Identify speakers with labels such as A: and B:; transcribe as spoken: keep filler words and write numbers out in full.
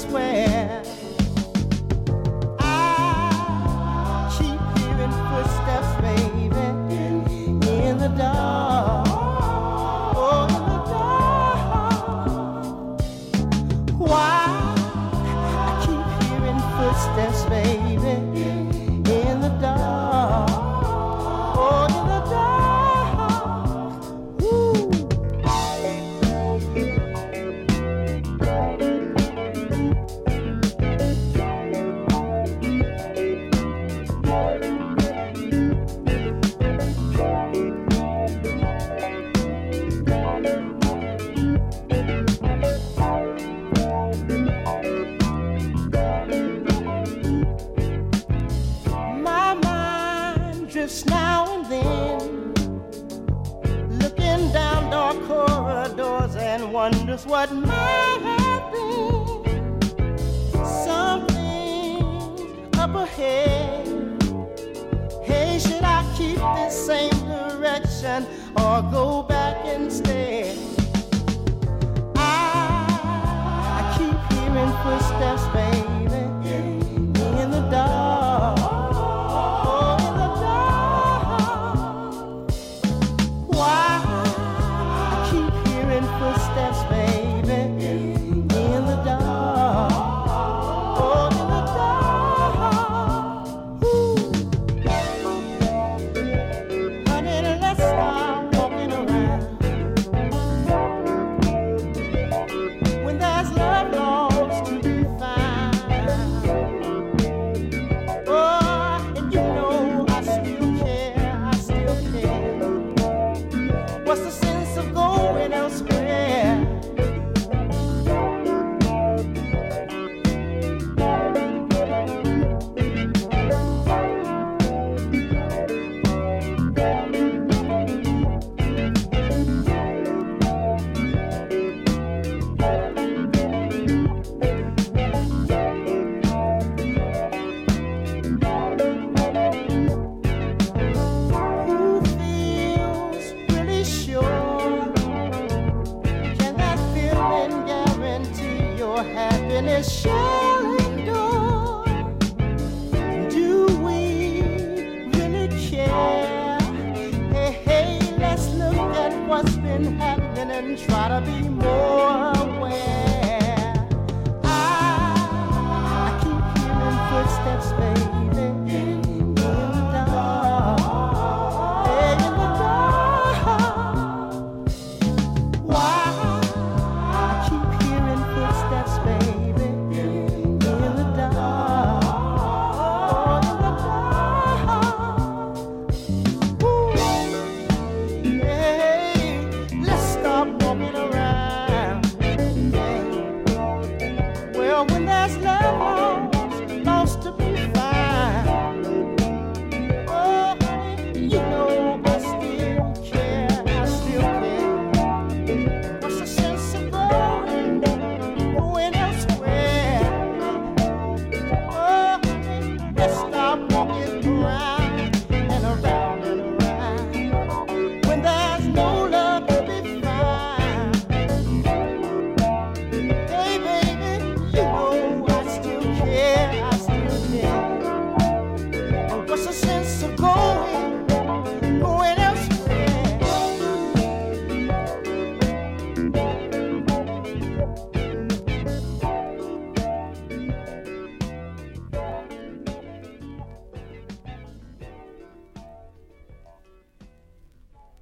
A: swear. I keep hearing footsteps, baby, in the dark. Oh, in the dark. Why? I keep hearing footsteps, baby, in the dark. Oh, in the dark. Ooh. My mind drifts now and then, looking down dark corridors and wonders what might happen. Something up ahead. Hey, should I keep this same direction or go back instead? I, I keep hearing footsteps, baby, in the dark. Oh, in the dark. Why? I keep hearing footsteps, baby, in the dark. Oh, in the dark. Ooh. Honey, let's start walking around. When there's love lost to be found. Oh, and you know I still care, I still care. What's the sense of going elsewhere? Who feels really sure? Can that feeling guarantee your happiness shall endure? Do we really care? Hey, hey, let's look at what's been happening and try to be more